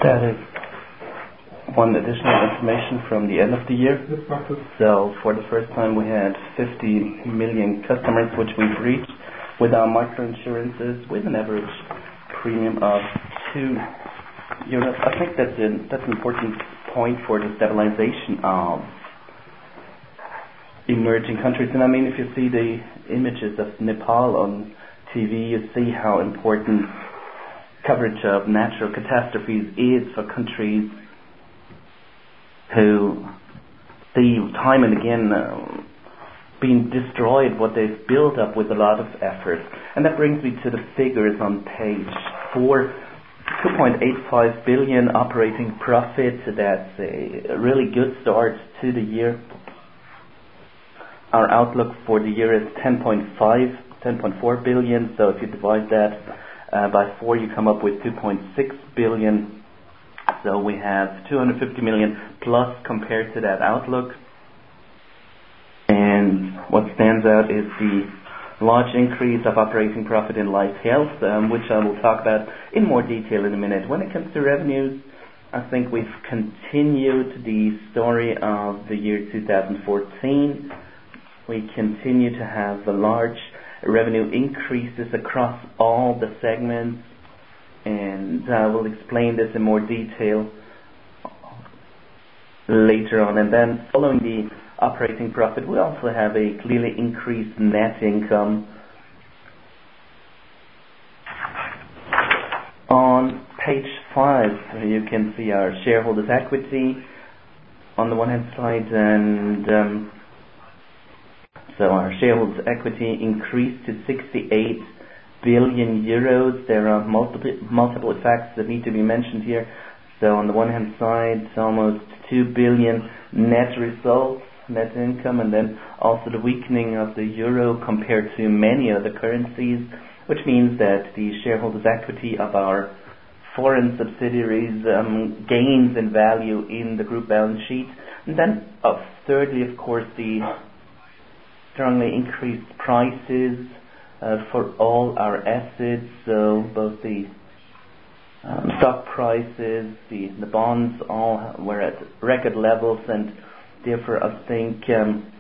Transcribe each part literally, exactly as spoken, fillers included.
That is one additional information from the end of the year. So for the first time we had fifty million customers which we've reached with our microinsurances with an average premium of two euros. I think that's an, that's an important point for the stabilization of emerging countries. And I mean, if you see the images of Nepal on T V, you see how important coverage of natural catastrophes is for countries who see time and again uh, being destroyed what they've built up with a lot of effort. And that brings me to the figures on page four. two point eight five billion operating profit. That's a really good start to the year. Our outlook for the year is ten point five, ten point four billion. So if you divide that uh, by four, you come up with two point six billion. So we have two hundred fifty million plus compared to that outlook. And what stands out is the large increase of operating profit in life health, um, which I will talk about in more detail in a minute. When it comes to revenues, I think we've continued the story of the year two thousand fourteen. We continue to have the large revenue increases across all the segments, and I will explain this in more detail later on. And then following the operating profit, we also have a clearly increased net income. On page five, you can see our shareholders' equity on the one hand side, and um, so our shareholders' equity increased to sixty-eight billion euros. There are multiple multiple effects that need to be mentioned here. So on the one hand side, almost two billion net results, net income, and then also the weakening of the euro compared to many other currencies, which means that the shareholders' equity of our foreign subsidiaries um, gains in value in the group balance sheet. And then, uh, thirdly, of course, the strongly increased prices uh, for all our assets, so both the um, stock prices, the, the bonds, all were at record levels, and therefore I think um,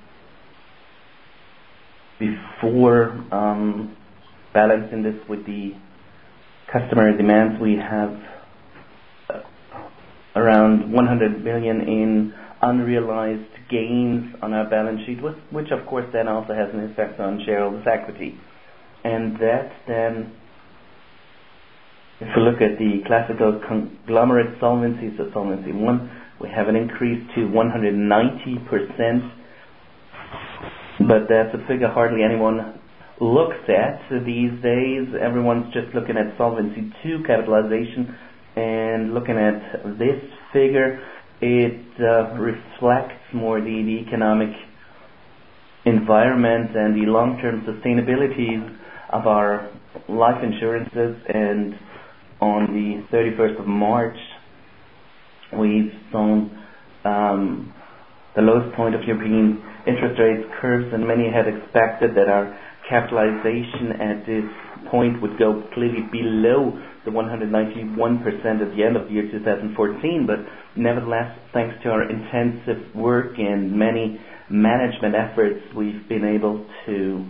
before um, balancing this with the customer demands, we have uh, around one hundred million in unrealized gains on our balance sheet, which, which of course then also has an effect on shareholders' equity. And that then, if we look at the classical conglomerate solvency, so solvency one, we have an increase to one hundred ninety percent, but that's a figure hardly anyone looks at these days. Everyone's just looking at solvency two capitalization, and looking at this figure, it uh, reflects more the, the economic environment and the long-term sustainability of our life insurances. And on the thirty-first of March, we've seen um, the lowest point of European interest rates curves, and many had expected that our capitalization at this point would go clearly below the one hundred ninety-one percent at the end of the year two thousand fourteen, but nevertheless, thanks to our intensive work and many management efforts, we've been able to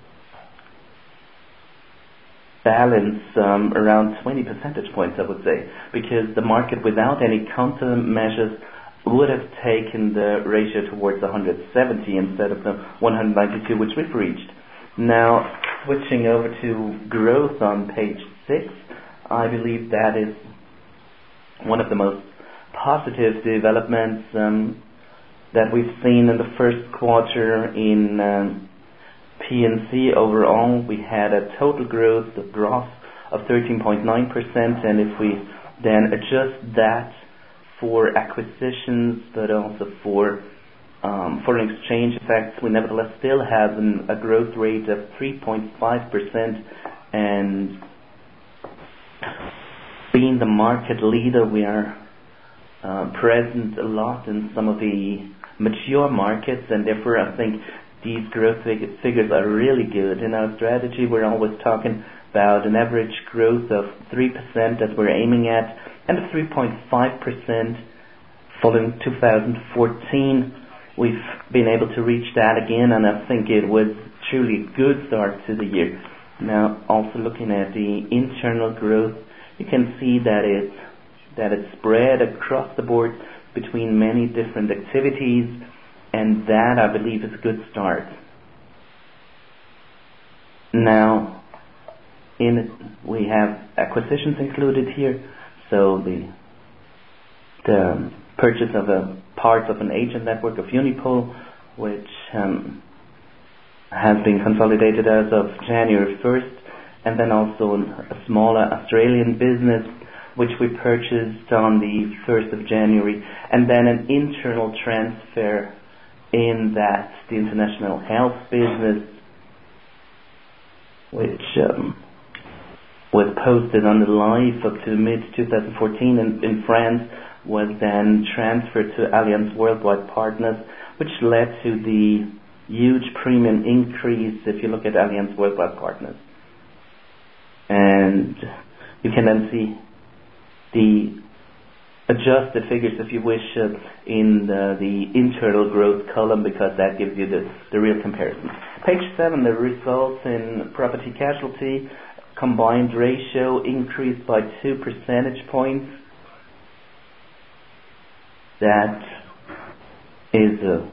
balance um, around twenty percentage points, I would say, because the market without any countermeasures would have taken the ratio towards one hundred seventy instead of the one hundred ninety-two which we've reached. Now, switching over to growth on page six, I believe that is one of the most positive developments um, that we've seen in the first quarter in um, P and C. Overall, we had a total growth of gross of thirteen point nine percent, and if we then adjust that for acquisitions but also for um, foreign exchange effects, we nevertheless still have an, a growth rate of three point five percent, and being the market leader, we are uh, present a lot in some of the mature markets, and therefore I think these growth fig- figures are really good. In our strategy, we're always talking about an average growth of three percent that we're aiming at, and a three point five percent following two thousand fourteen. We've been able to reach that again, and I think it was truly a good start to the year. Now, also looking at the internal growth, you can see that it's that it's spread across the board between many different activities, and that, I believe, is a good start. Now, in it, we have acquisitions included here, so the the purchase of a part of an agent network of Unipol, which um, has been consolidated as of January first, and then also a smaller Australian business which we purchased on the first of January, and then an internal transfer in that the international health business, which um, was posted on the live up to mid twenty fourteen in, in France, was then transferred to Allianz Worldwide Partners, which led to the huge premium increase if you look at Allianz Worldwide Partners. And you can then see the adjusted figures, if you wish, uh, in the, the internal growth column, because that gives you the, the real comparison. Page seven, the results in property casualty. Combined ratio increased by two percentage points. That is a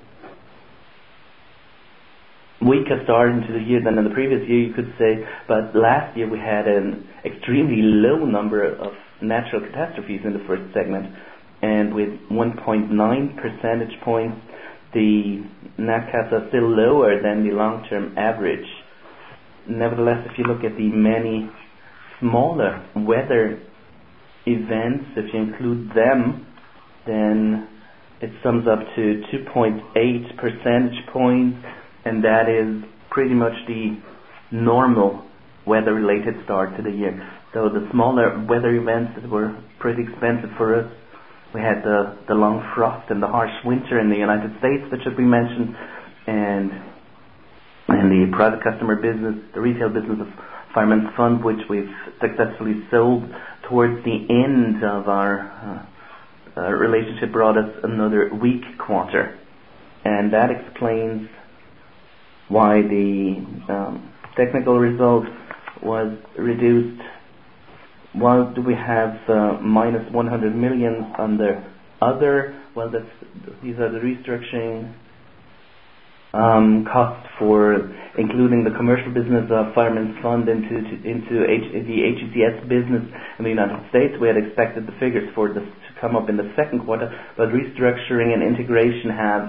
weaker start into the year than in the previous year, you could say, but last year we had an extremely low number of natural catastrophes in the first segment, and with one point nine percentage points, the Nat Cats are still lower than the long-term average. Nevertheless, if you look at the many smaller weather events, if you include them, then it sums up to two point eight percentage points, and that is pretty much the normal weather-related start to the year. So the smaller weather events that were pretty expensive for us, we had the, the long frost and the harsh winter in the United States, that should be mentioned, and and the private customer business, the retail business of Fireman's Fund, which we've successfully sold towards the end of our uh, uh, relationship, brought us another weak quarter, and that explains why the um, technical result was reduced. Why do we have uh, minus one hundred million under other? Well, that's, these are the restructuring um, costs for including the commercial business of Fireman's Fund into to, into H, the H E C S business in the United States. We had expected the figures for this to come up in the second quarter, but restructuring and integration have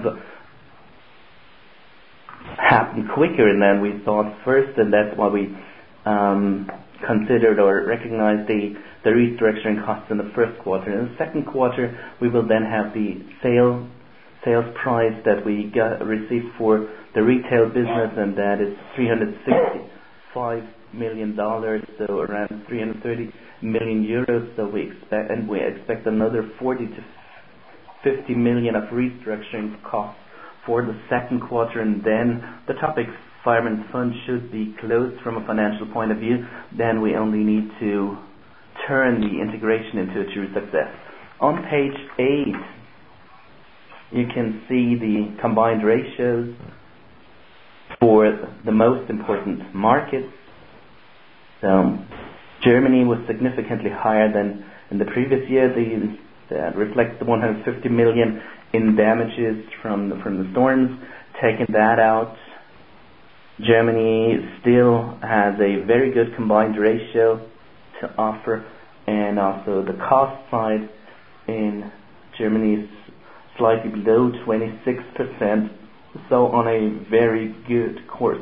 happened quicker than we thought first, and that's why we um, considered or recognized the, the restructuring costs in the first quarter. In the second quarter, we will then have the sale sales price that we got received for the retail business, and that is three hundred sixty-five million dollars, so around three hundred thirty million euros. So we expect, and we expect another forty to fifty million of restructuring costs for the second quarter, and then the topic Fireman's Fund should be closed from a financial point of view. Then we only need to turn the integration into a true success. On page eight, you can see the combined ratios for the most important markets. So Germany was significantly higher than in the previous year. The, that reflects the one hundred fifty million in damages from the, from the storms. Taking that out, Germany still has a very good combined ratio to offer, and also the cost side in Germany is slightly below twenty-six percent, so on a very good course.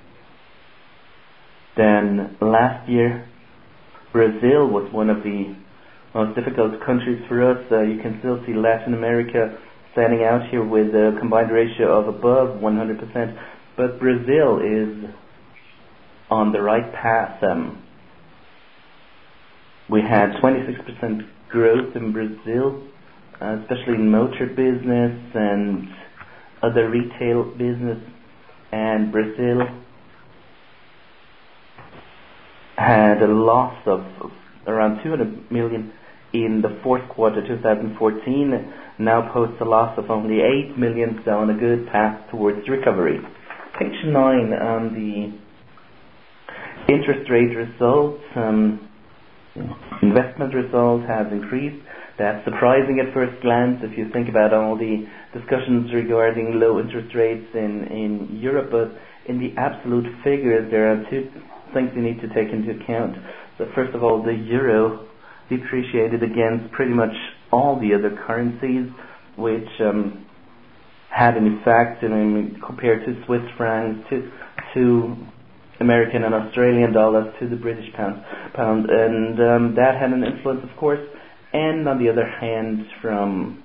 Then last year, Brazil was one of the most difficult countries for us. Uh, you can still see Latin America standing out here with a combined ratio of above one hundred percent, but Brazil is on the right path. Um, we had twenty-six percent growth in Brazil, uh, especially in motor business and other retail business, and Brazil had a loss of around two hundred million in the fourth quarter twenty fourteen, now posts a loss of only eight million, so on a good path towards recovery. Page nine, on the interest rate results, um, investment results has increased. That's surprising at first glance if you think about all the discussions regarding low interest rates in, in Europe, but in the absolute figures there are two things you need to take into account. So first of all, the euro depreciated against pretty much all the other currencies, which um, had an effect, and I mean, compared to Swiss francs, to to American and Australian dollars, to the British pound, pound, and um, that had an influence, of course. And on the other hand, from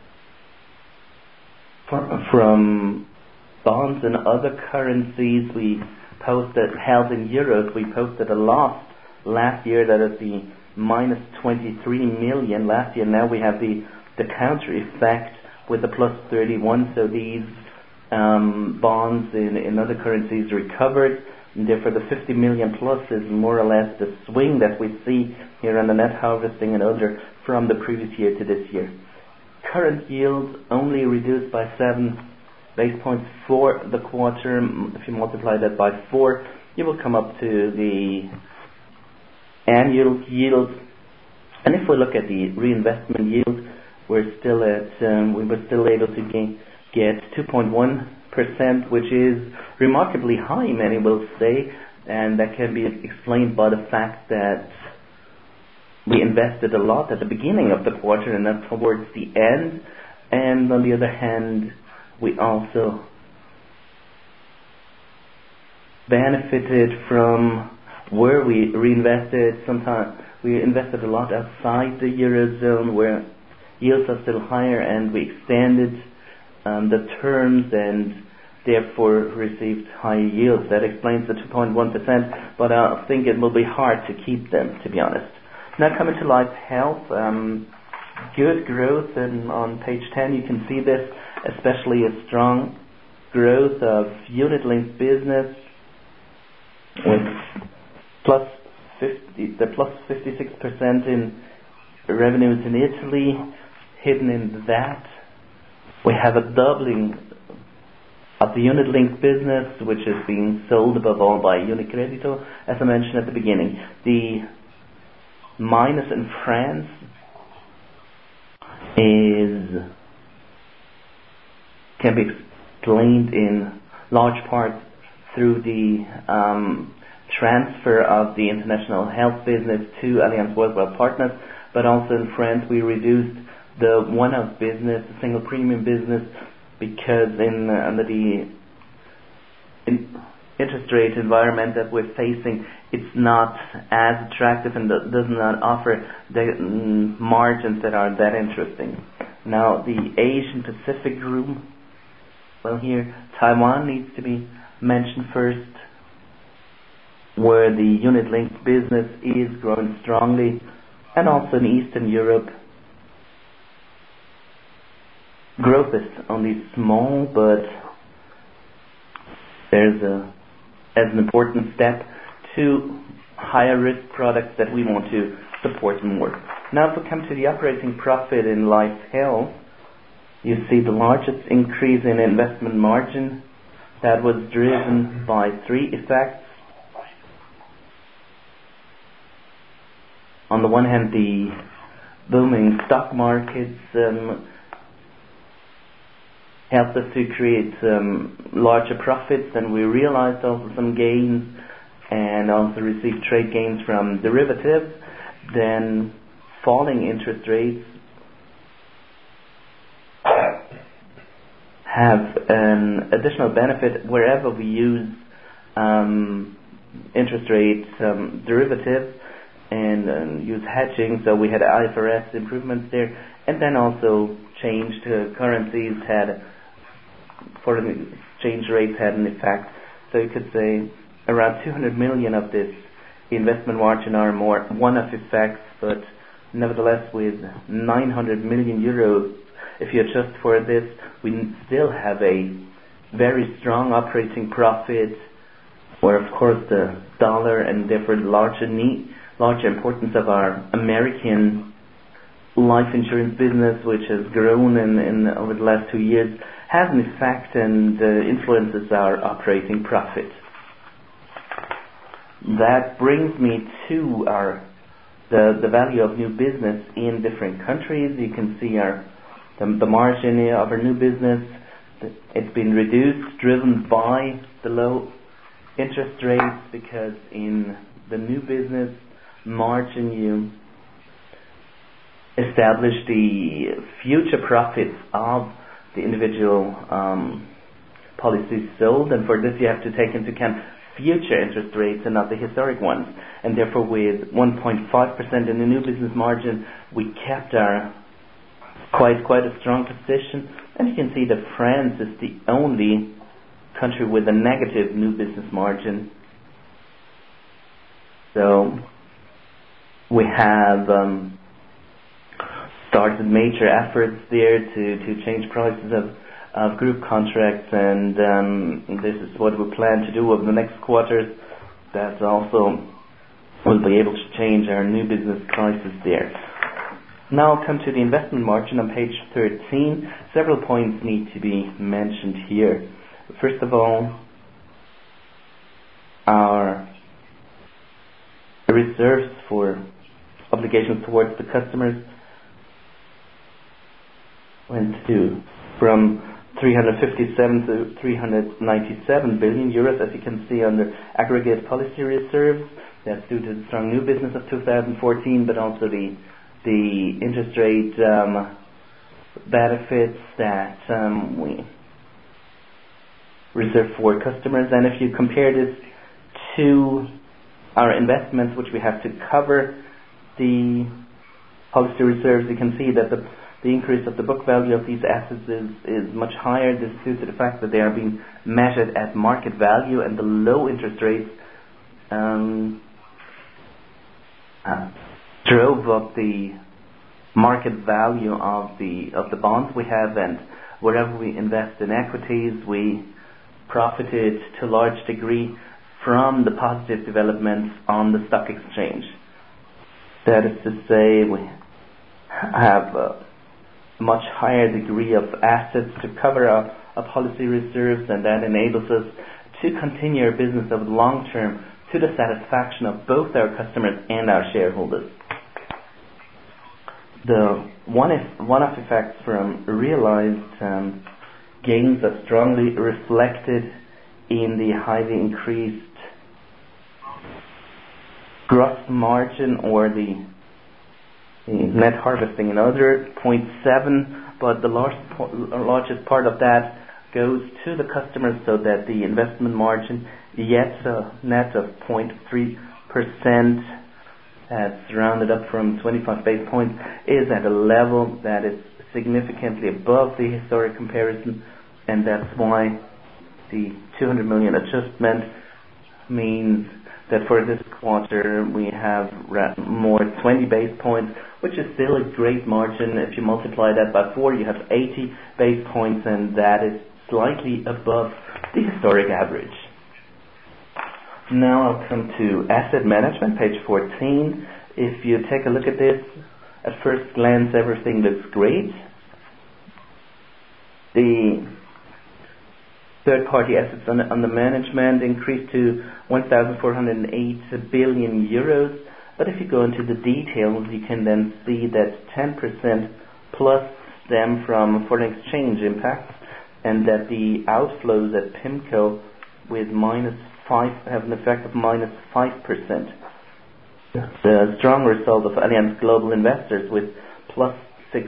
from bonds and other currencies, we posted, held in euros, we posted a loss last year. That is the minus twenty-three million last year. Now we have the the counter effect with the plus thirty-one. So these um, bonds in, in other currencies recovered. And therefore, the fifty million plus is more or less the swing that we see here on the net harvesting and other from the previous year to this year. Current yield only reduced by seven base points for the quarter. If you multiply that by four, you will come up to the annual yield. And if we look at the reinvestment yield, we're still at um, we were still able to gain, get two point one percent, which is remarkably high, many will say, and that can be explained by the fact that we invested a lot at the beginning of the quarter and not towards the end. And on the other hand, we also benefited from where we reinvested. Sometimes we invested a lot outside the Eurozone where yields are still higher, and we extended um, the terms and therefore received higher yields. That explains the two point one percent, but I think it will be hard to keep them, to be honest. Now coming to Life Health, um, good growth, and on page ten you can see this, especially a strong growth of unit-linked business with plus fifty, the plus fifty-six percent in revenues in Italy. Hidden in that, we have a doubling of the unit-linked business, which is being sold above all by Unicredito, as I mentioned at the beginning. The minus in France is can be explained in large part through the um, transfer of the international health business to Allianz Worldwide Partners, but also in France we reduced the one-off business, the single premium business, because in uh, under the in interest rate environment that we're facing, it's not as attractive and does not offer the mm, margins that are that interesting. Now the Asian Pacific group, well here Taiwan needs to be mentioned first, where the unit-linked business is growing strongly, and also in Eastern Europe. Growth is only small, but there's a as an important step to higher risk products that we want to support more. Now if we come to the operating profit in Life Health, you see the largest increase in investment margin. That was driven by three effects. On the one hand, the booming stock markets um, helped us to create um, larger profits, and we realized also some gains and also received trade gains from derivatives. Then falling interest rates have an additional benefit wherever we use um, interest rate um, derivatives and um, use hedging. So we had I F R S improvements there, and then also changed uh, currencies had foreign exchange rates had an effect. So you could say around two hundred million of this investment margin are more one-off effects, but nevertheless with nine hundred million euros, if you adjust for this, we still have a very strong operating profit, where of course the dollar and therefore the larger need, larger importance of our American life insurance business, which has grown in, in over the last two years, has an effect and uh, influences our operating profit. That brings me to our the, the value of new business in different countries. You can see our the, the margin of our new business. It's been reduced, driven by the low interest rates, because in the new business margin you establish the future profits of the individual um, policies sold, and for this you have to take into account future interest rates and not the historic ones. And therefore, with one point five percent in the new business margin, we kept our quite quite a strong position. And you can see that France is the only country with a negative new business margin. So we have um, started major efforts there to, to change prices of, of group contracts, and um, this is what we plan to do over the next quarters. That also will be able to change our new business prices there. Now I'll come to the investment margin on page thirteen. Several points need to be mentioned here. First of all, our reserves for obligations towards the customers went to from three hundred fifty-seven to three hundred ninety-seven billion euros, as you can see under aggregate policy reserves. That's due to the strong new business of two thousand fourteen, but also the the interest rate um, benefits that um, we reserve for customers. And if you compare this to our investments, which we have to cover the policy reserves, you can see that the The increase of the book value of these assets is, is much higher. This is due to the fact that they are being measured at market value, and the low interest rates um, uh, drove up the market value of the of the bonds we have, and wherever we invest in equities, we profited to a large degree from the positive developments on the stock exchange. That is to say, we have a much higher degree of assets to cover our, our policy reserves, and that enables us to continue our business over the long term to the satisfaction of both our customers and our shareholders. The one one-off effects from realized um, gains are strongly reflected in the highly increased gross margin, or the, the net harvesting, another zero point seven, but the large, largest part of that goes to the customers, so that the investment margin, yet a net of zero point three percent, that's rounded up from twenty-five basis points, is at a level that is significantly above the historic comparison, and that's why the two hundred million adjustment means that for this quarter we have more twenty basis points, which is still a great margin. If you multiply that by four, you have eighty basis points, and that is slightly above the historic average. Now I'll come to asset management, page fourteen. If you take a look at this, at first glance everything looks great. The third-party assets under, under management increased to one thousand four hundred eight billion euros. But if you go into the details, you can then see that ten percent plus stem from foreign exchange impacts, and that the outflows at PIMCO with minus five have an effect of minus five percent. The strong result of Allianz Global Investors with plus six,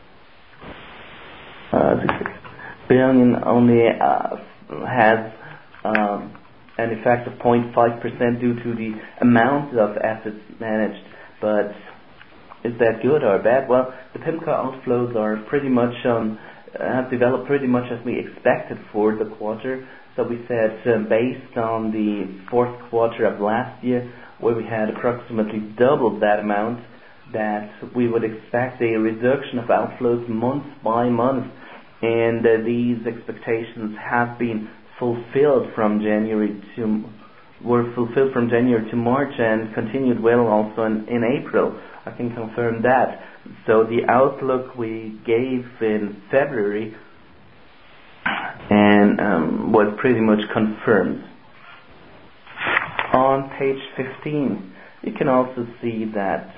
uh, six billion only uh, has um, an effect of zero point five percent due to the amount of assets managed. But is that good or bad? Well, the PIMCO outflows are pretty much um, have developed pretty much as we expected for the quarter. So we said, uh, based on the fourth quarter of last year, where we had approximately double that amount, that we would expect a reduction of outflows month by month. And uh, these expectations have been fulfilled from January to were fulfilled from January to March, and continued well also in, in April. I can confirm that. So the outlook we gave in February and um, was pretty much confirmed. On page fifteen, you can also see that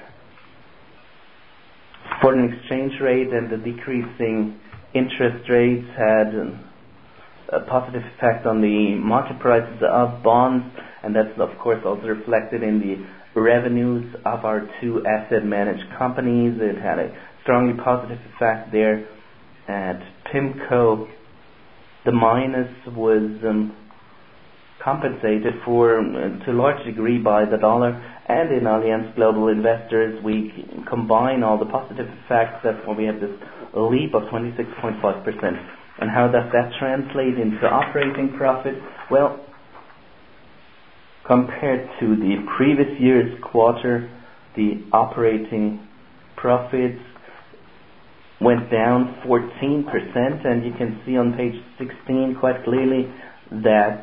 foreign exchange rate and the decreasing interest rates had a positive effect on the market prices of bonds, and that's of course also reflected in the revenues of our two asset managed companies. It had a strongly positive effect there. At PIMCO, the minus was um, compensated for uh, to a large degree by the dollar, and in Allianz Global Investors we combine all the positive effects. That's why we have this leap of twenty-six point five percent. And how does that translate into operating profit? Well, compared to the previous year's quarter, the operating profits went down fourteen percent, and you can see on page sixteen quite clearly that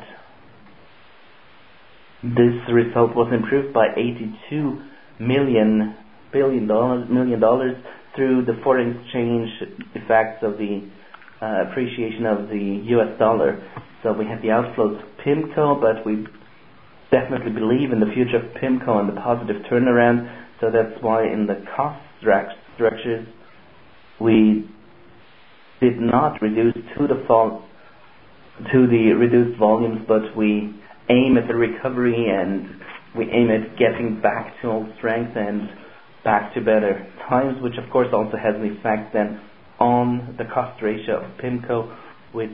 this result was improved by eighty-two million billion dollars million dollars through the foreign exchange effects of the uh, appreciation of the U S dollar. So we had the outflows of PIMCO, but we definitely believe in the future of PIMCO and the positive turnaround. So that's why in the cost structures we did not reduce to the fall to the reduced volumes, but we aim at the recovery and we aim at getting back to old strength and back to better times, which of course also has an effect then on the cost ratio of PIMCO, which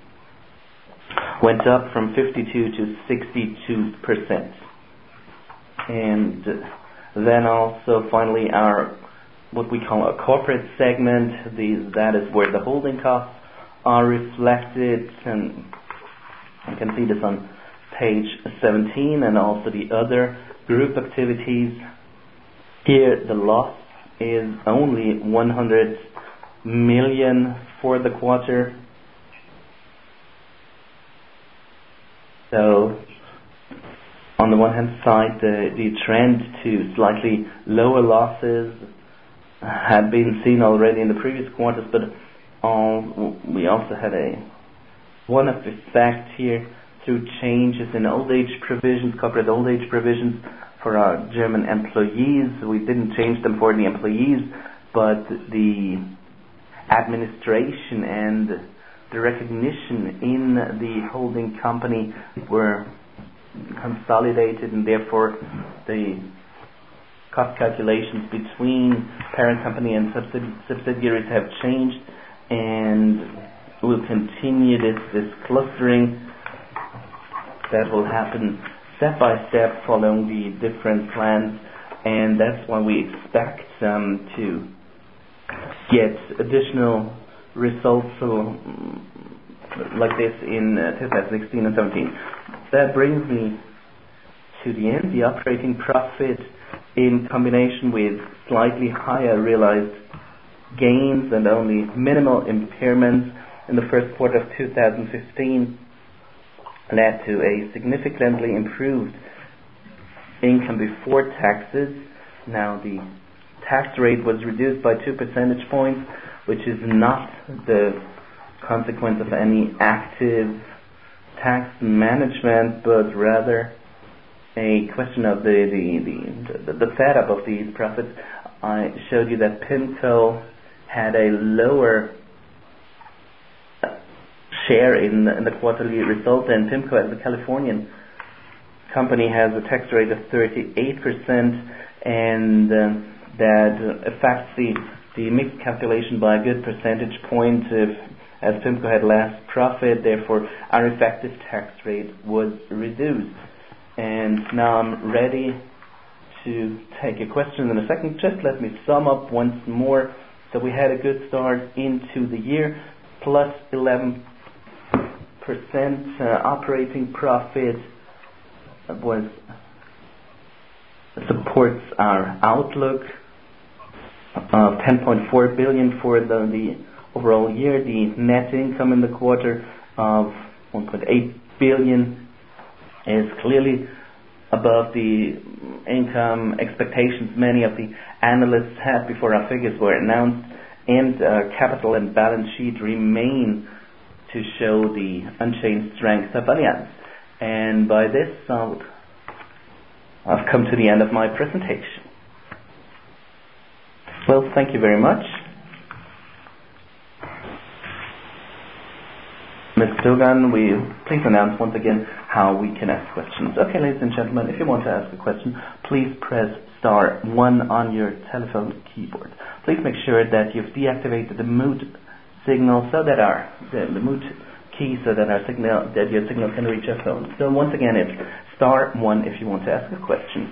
went up from fifty-two to sixty-two percent. And then also finally our what we call a corporate segment, the, that is where the holding costs are reflected, and you can see this on page seventeen, and also the other group activities. Here the loss is only one hundred million for the quarter. So on the one hand side, the, the trend to slightly lower losses had been seen already in the previous quarters, but all, we also had a one-off effect here through changes in old age provisions, corporate old age provisions for our German employees. We didn't change them for the employees, but the administration and the recognition in the holding company were consolidated, and therefore the cost calculations between parent company and subsidi- subsidiaries have changed, and we'll continue this, this clustering that will happen step by step following the different plans, and that's why we expect um, to get additional results so, like this in uh, twenty sixteen and seventeen. That brings me to the end. The operating profit, in combination with slightly higher realized gains and only minimal impairments in the first quarter of two thousand fifteen, led to a significantly improved income before taxes. Now the tax rate was reduced by two percentage points, which is not the consequence of any active tax management, but rather a question of the the, the, the setup of these profits. I showed you that PIMCO had a lower share in, in the quarterly result, and PIMCO as a Californian company has a tax rate of thirty-eight percent, and uh, that affects the, the mix calculation by a good percentage point if, as PIMCO had less profit, therefore our effective tax rate was reduced. And now I'm ready to take a question in a second. Just let me sum up once more. So we had a good start into the year, plus eleven percent uh, operating profit was supports our outlook of ten point four billion for the, the overall year. The net income in the quarter of one point eight billion is clearly above the income expectations many of the analysts had before our figures were announced, and uh, capital and balance sheet remain to show the unchanged strength of Allianz. And by this, I'll, I've come to the end of my presentation. Well, thank you very much. Miz Dogan, will you please announce once again how we can ask questions? Okay, ladies and gentlemen, if you want to ask a question, please press star one on your telephone keyboard. Please make sure that you've deactivated the mute signal so that our the, the mute key so that our signal that your signal can reach our phone. So once again, it's star one if you want to ask a question.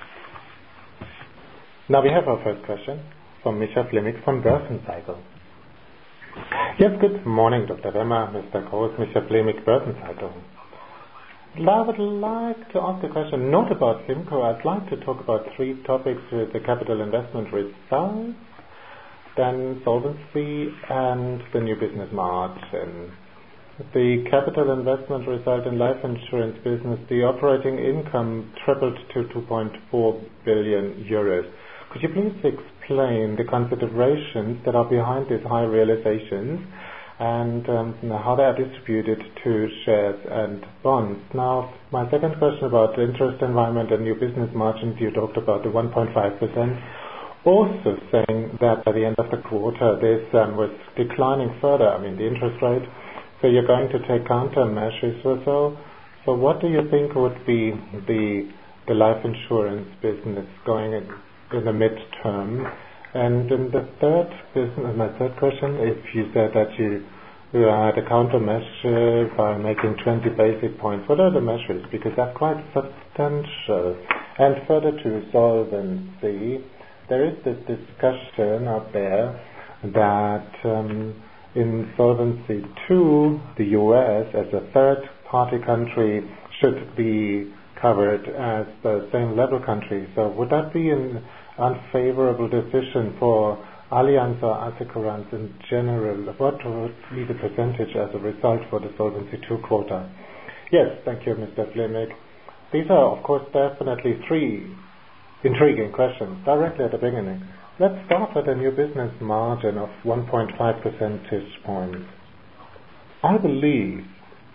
Now we have our first question from Micha Fleming from Börsencycle. Yes, good morning, Doctor Wemmer, Mister Groß, Micha Fleming, Börsencycle. I would like to ask a question not about SimCo. I'd like to talk about three topics with the capital investment results, then solvency, and the new business margin. The capital investment result in life insurance business, the operating income tripled to two point four billion euros. Could you please explain the considerations that are behind these high realizations and um, how they are distributed to shares and bonds? Now, my second question about the interest environment and new business margins, you talked about the one point five percent. Also saying that by the end of the quarter, this um, was declining further, I mean the interest rate, so you're going to take countermeasures or so. So what do you think would be the the life insurance business going in, in the midterm? And in the third business, my third question, if you said that you, you had a countermeasure by making twenty basic points, what are the measures? Because that's quite substantial. And further to solvency, there is this discussion out there that um, in Solvency two, the U S as a third-party country should be covered as the same level country. So would that be an unfavorable decision for Allianz or Assekuranz in general? What would be the percentage as a result for the Solvency two quota? Yes, thank you, Mister Fleming. These are, of course, definitely three intriguing questions directly at the beginning. Let's start with a new business margin of one point five percentage points. I believe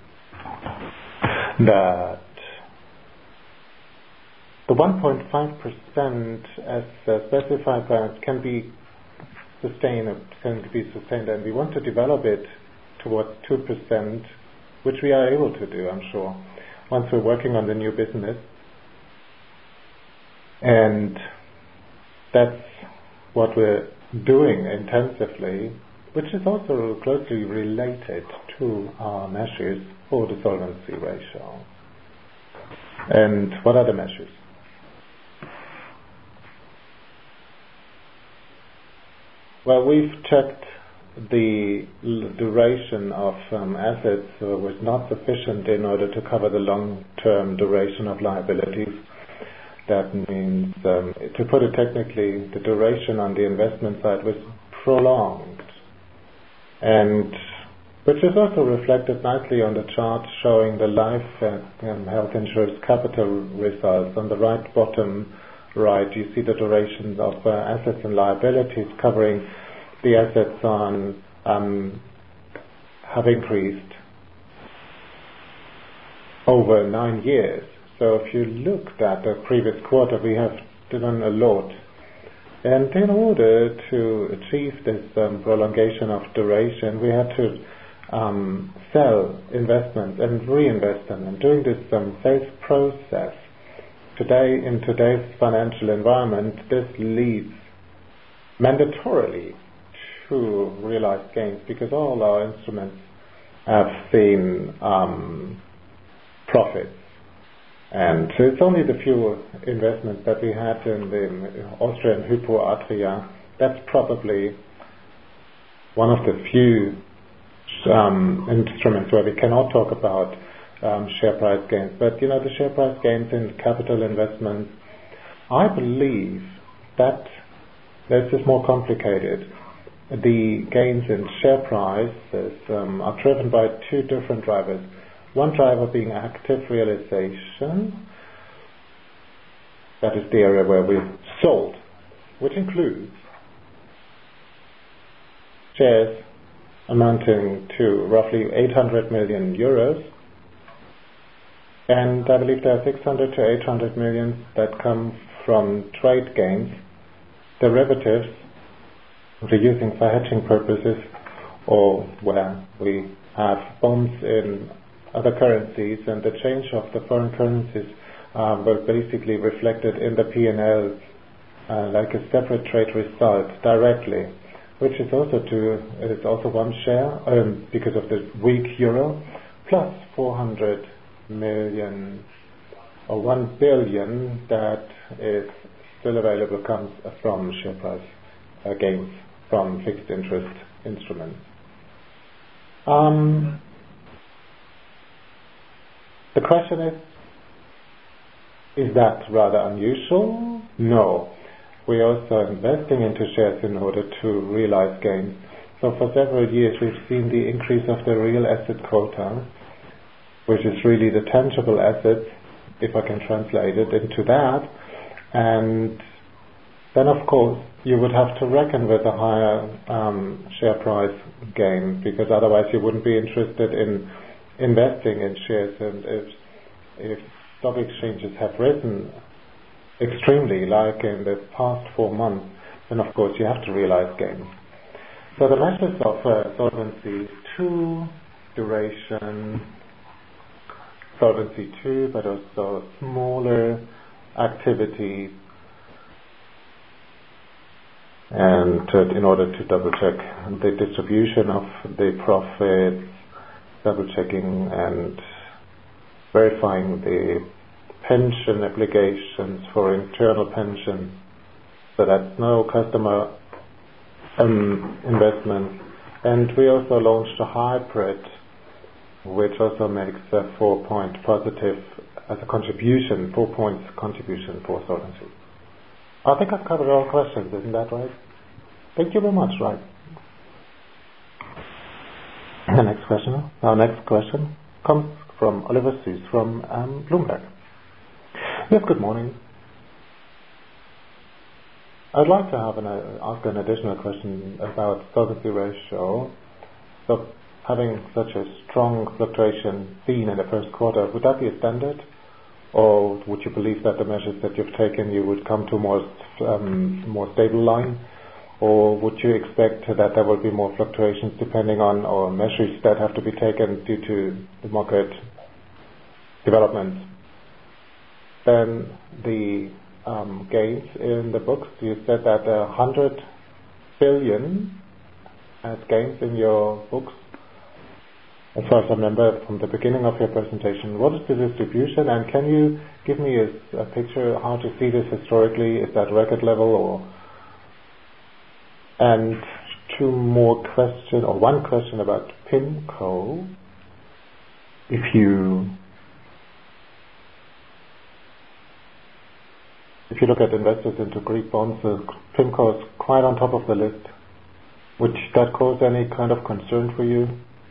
that the one point five percent as uh, specified by can be sustained, can be sustained, and we want to develop it towards two percent, which we are able to do, I'm sure, once we're working on the new business. And that's what we're doing intensively, which is also closely related to our measures for the solvency ratio. And what are the measures? Well, we've checked the l- duration of um, assets uh, was not sufficient in order to cover the long-term duration of liabilities. That means, um, to put it technically, the duration on the investment side was prolonged, and which is also reflected nicely on the chart showing the life and health insurance capital results. On the right bottom right, you see the durations of uh, assets and liabilities covering the assets on um, have increased over nine years. So if you looked at the previous quarter, we have done a lot. And in order to achieve this um, prolongation of duration, we had to um, sell investments and reinvest them. And during this um, sales process, today, in today's financial environment, this leads mandatorily to realized gains because all our instruments have seen um, profits. And it's only the few investments that we had in the Austrian Hypo Adria. That's probably one of the few um, instruments where we cannot talk about um, share price gains. But, you know, the share price gains in capital investments, I believe that this is more complicated. The gains in share prices um, are driven by two different drivers. One driver being active realization, that is the area where we've sold which includes shares amounting to roughly eight hundred million euros, and I believe there are six hundred to eight hundred million that come from trade gains, derivatives, we're using for hedging purposes, or where we have bonds in other currencies, and the change of the foreign currencies uh, were basically reflected in the P and L uh, like a separate trade result directly, which is also to is also one share um, because of the weak euro, plus four hundred million or one billion that is still available comes from share price uh, gains from fixed interest instruments. Um, the question is, is that rather unusual? No. We're also investing into shares in order to realize gains. So for several years we've seen the increase of the real asset quota, which is really the tangible assets, if I can translate it into that, and then of course you would have to reckon with a higher um, share price gain, because otherwise you wouldn't be interested in investing in shares. And if, if stock exchanges have risen extremely, like in the past four months, then of course you have to realize gains. So the measures of uh, Solvency two, duration, Solvency two, but also smaller activities, and uh, in order to double check the distribution of the profits, double checking and verifying the pension obligations for internal pension, so that's no customer um, investment. And we also launched a hybrid, which also makes a four point positive as a contribution, four points contribution for solvency. I think I've covered all questions, isn't that right? Thank you very much, right? The next question, our next question comes from Oliver Süß from um, Bloomberg. Yes, good morning. I'd like to have an, uh, ask an additional question about solvency ratio. So, having such a strong fluctuation seen in the first quarter, would that be a standard? Or would you believe that the measures that you've taken, you would come to a more, um, more stable line? Or would you expect that there will be more fluctuations depending on or measures that have to be taken due to the market development? Then the um, gains in the books, you said that one hundred billion as gains in your books. As far as I remember from the beginning of your presentation, what is the distribution, and can you give me a, a picture how to see this historically? Is that record level, or? And two more questions, or one question about PIMCO. If you if you look at investors into Greek bonds, uh, PIMCO is quite on top of the list. Would that cause any kind of concern for you?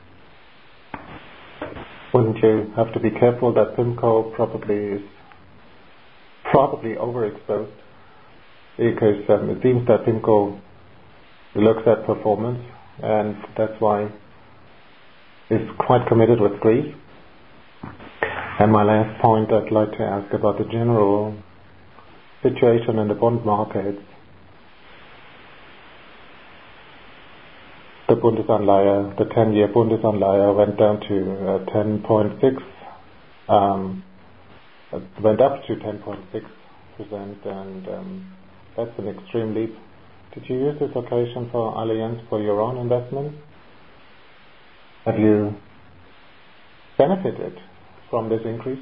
Wouldn't you have to be careful that PIMCO probably is probably overexposed? Because um, it seems that PIMCO looks at performance, and that's why it's quite committed with Greece. And my last point, I'd like to ask about the general situation in the bond market. The Bundesanleihe, the ten-year Bundesanleihe went down to uh, ten point six, um, went up to ten point six percent, and um, that's an extreme leap. Did you use this occasion for Allianz for your own investments? Have you benefited from this increase?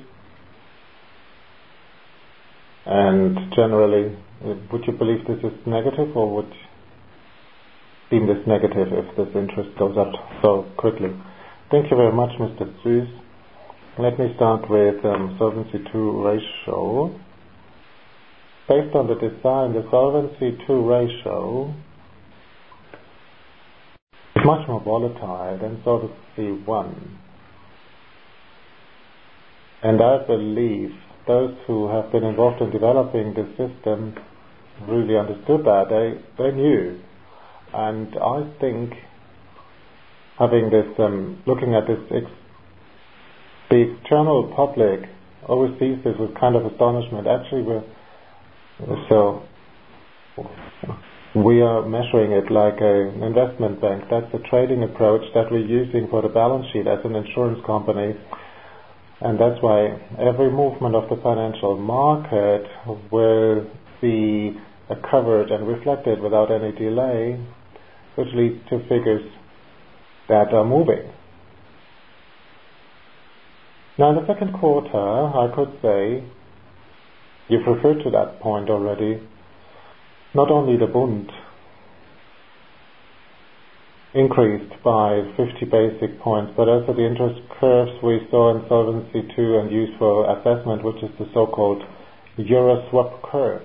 And generally, would you believe this is negative, or would deem this negative if this interest goes up so quickly? Thank you very much, Mister Süß. Let me start with um, Solvency two ratio. Based on the design, the Solvency two ratio is much more volatile than Solvency one. And I believe those who have been involved in developing the system really understood that. They they knew, and I think having this, um, looking at this, ex- the external public always sees this with kind of astonishment. Actually, we're so we are measuring it like an investment bank. That's a trading approach that we're using for the balance sheet as an insurance company. And that's why every movement of the financial market will be uh, covered and reflected without any delay, which leads to figures that are moving. Now in the second quarter, I could say, you've referred to that point already, not only the Bund increased by fifty basic points, but also the interest curves we saw in Solvency two and useful assessment, which is the so-called Euro swap curve,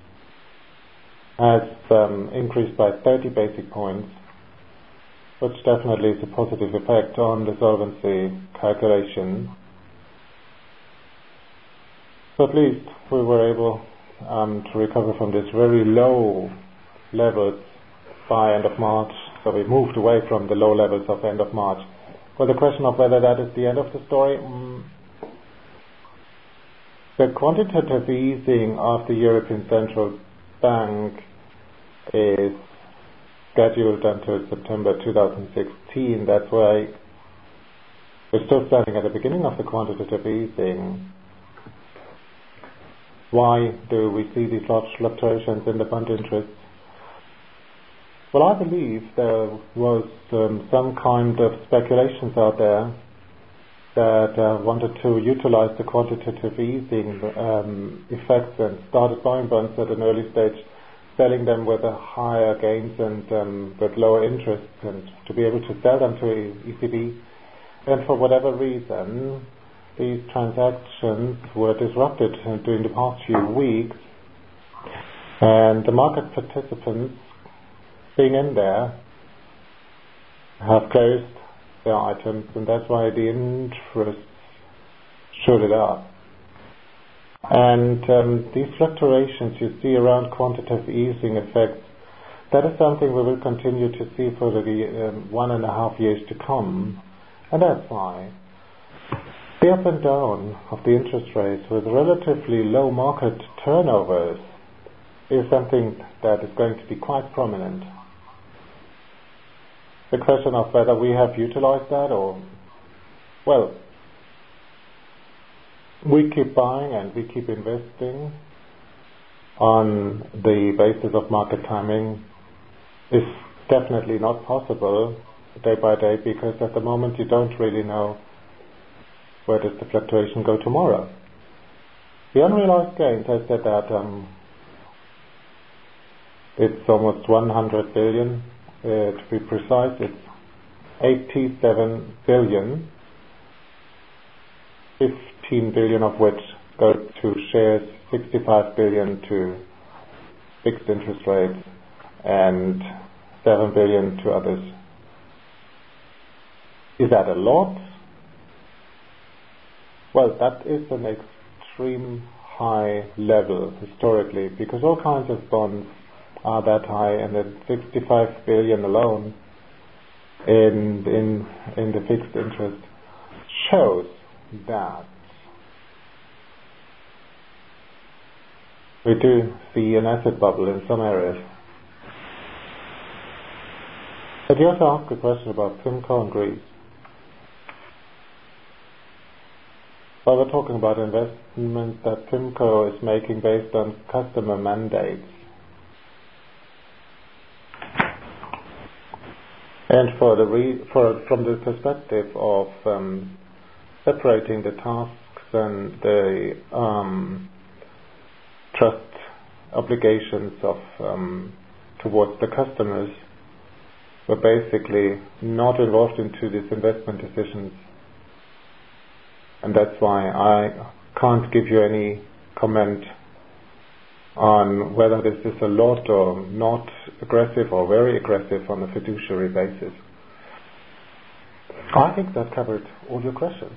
has um, increased by thirty basic points, which definitely is a positive effect on the solvency calculation. So at least we were able um, to recover from this very low levels by end of March. So we moved away from the low levels of end of March. Well, the question of whether that is the end of the story, mm, the quantitative easing of the European Central Bank is scheduled until September two thousand sixteen. That's why we're still standing at the beginning of the quantitative easing. Why do we see these large fluctuations in the bond interests? Well, I believe there was um, some kind of speculations out there that uh, wanted to utilize the quantitative easing um, effects and started buying bonds at an early stage, selling them with a higher gains and um, with lower interest, and to be able to sell them to E C B. And for whatever reason, these transactions were disrupted during the past few weeks, and the market participants being in there have closed their items, and that's why the interest shot it up. And um, these fluctuations you see around quantitative easing effects, that is something we will continue to see for the um, one and a half years to come. And that's why the up and down of the interest rates with relatively low market turnovers is something that is going to be quite prominent. The question of whether we have utilized that or, well, we keep buying and we keep investing on the basis of market timing is definitely not possible day by day, because at the moment you don't really know where does the fluctuation go tomorrow. The unrealized gains, I said that um, it's almost one hundred billion. Uh, to be precise, it's eighty-seven billion, fifteen billion of which go to shares, sixty-five billion to fixed interest rates, and seven billion to others. Is that a lot? Well, that is an extreme high level historically, because all kinds of bonds are that high, and then sixty-five billion alone in in in the fixed interest shows that we do see an asset bubble in some areas. But you also asked a question about PIMCO and Greece. Well, we're talking about investments that PIMCO is making based on customer mandates. And for the re- for from the perspective of um, separating the tasks and the um, trust obligations of um, towards the customers, we're basically not involved into these investment decisions, and that's why I can't give you any comment on whether this is a lot or not aggressive or very aggressive on a fiduciary basis. I think that covered all your questions.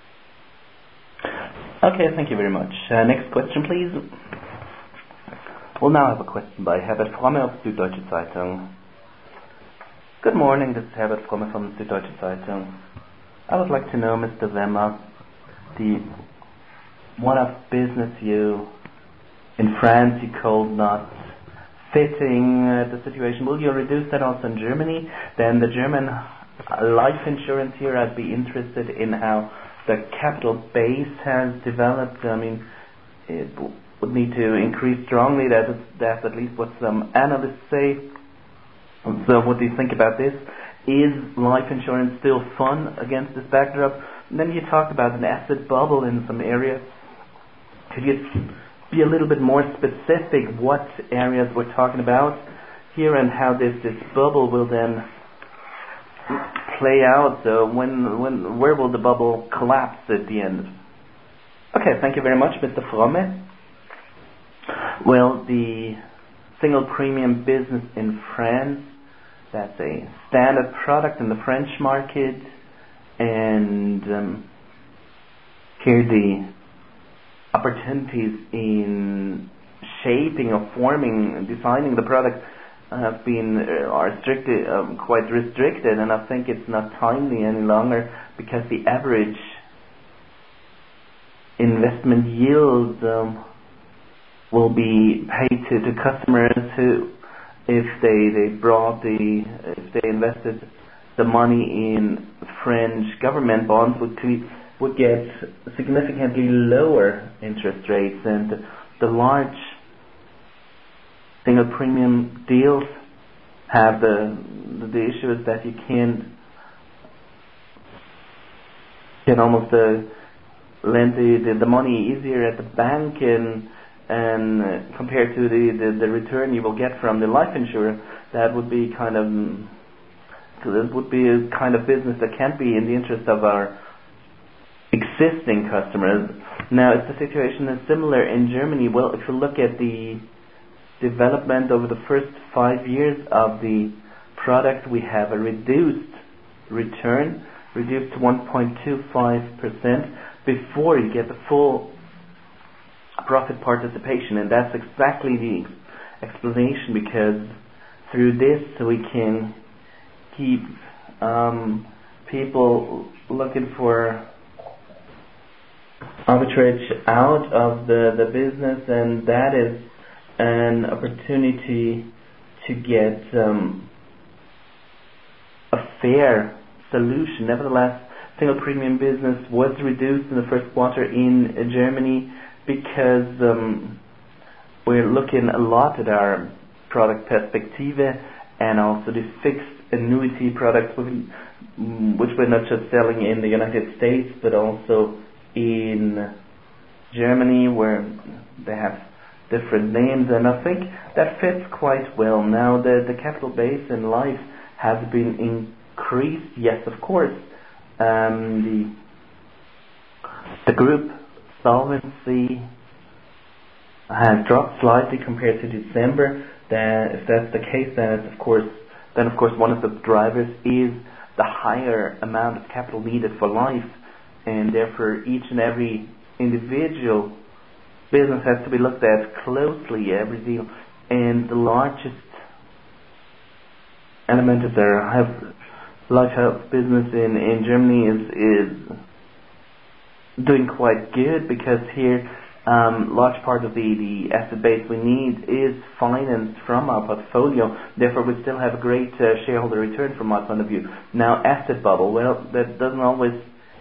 Okay, thank you very much. Uh, next question, please. We'll now have a question by Herbert Fromme of Süddeutsche Zeitung. Good morning, this is Herbert Fromme from Süddeutsche Zeitung. I would like to know, Mister Wemmer, the one-off business you in France you called not fitting uh, the situation. Will you reduce that also in Germany? Then the German life insurance here, I'd be interested in how the capital base has developed. I mean, it w- would need to increase strongly. That is, that's at least what some analysts say. So what do you think about this? Is life insurance still fun against this backdrop? And then you talked about an asset bubble in some areas. Could you be a little bit more specific what areas we're talking about here and how this, this bubble will then play out? So when when where will the bubble collapse at the end? Okay, thank you very much, Mister Fromme. Well, the single premium business in France, that's a standard product in the French market, and um, here the opportunities in shaping or forming, designing the product have been uh, are restricted, um, quite restricted, and I think it's not timely any longer because the average investment yield um, will be paid to, to customers who, if they, they brought the, if they invested the money in French government bonds, would would get significantly lower interest rates, and the large single premium deals have the the issue is that you can't can almost uh, lend the, the the money easier at the bank, and and uh, compared to the, the the return you will get from the life insurer. That would be kind of it would be a kind of business that can't be in the interest of our existing customers. Now, if the situation is similar in Germany, well, if you look at the development over the first five years of the product, we have a reduced return, reduced to one point two five percent before you get the full profit participation, and that's exactly the explanation, because through this we can keep um, people looking for arbitrage out of the, the business, and that is an opportunity to get um, a fair solution. Nevertheless, single premium business was reduced in the first quarter in uh, Germany because um, we're looking a lot at our product Perspektive and also the fixed annuity products, which we're not just selling in the United States but also in Germany, where they have different names, and I think that fits quite well. Now the, the capital base in life has been increased, yes, of course. Um, the the group solvency has dropped slightly compared to December. Then, if that's the case, then of course, then of course one of the drivers is the higher amount of capital needed for life, and therefore each and every individual business has to be looked at closely, every deal. And the largest element of their health, life health business in, in Germany is is doing quite good, because here um, large part of the, the asset base we need is financed from our portfolio. Therefore we still have a great uh, shareholder return from my point of view. Now, asset bubble, well, that doesn't always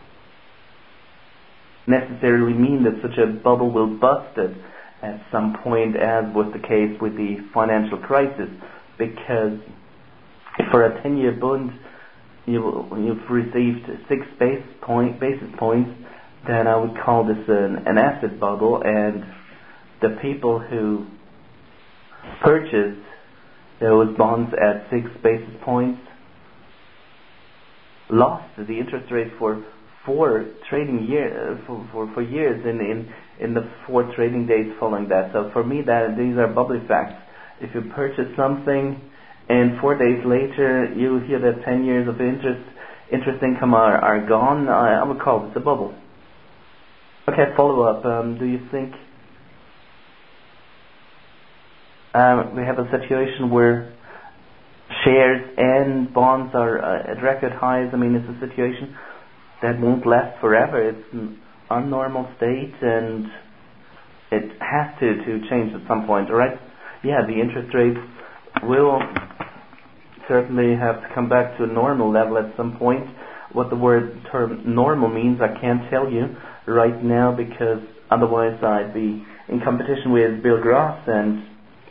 necessarily mean that such a bubble will bust it at some point, as was the case with the financial crisis, because for a ten-year bond you, you've received six basis, point, basis points, then I would call this an, an asset bubble, and the people who purchased those bonds at six basis points lost the interest rate for four trading year uh, for, for for years in, in in the four trading days following that. So for me, that these are bubbly facts. If you purchase something and four days later you hear that ten years of interest interest income are, are gone, I, I would call this a bubble. Okay, follow up. Um, do you think um, we have a situation where shares and bonds are uh, at record highs. I mean, it's a situation that won't last forever. It's an unnormal state, and it has to, to change at some point, right? Yeah, the interest rates will certainly have to come back to a normal level at some point. What the word term normal means, I can't tell you right now, because otherwise I'd be in competition with Bill Gross, and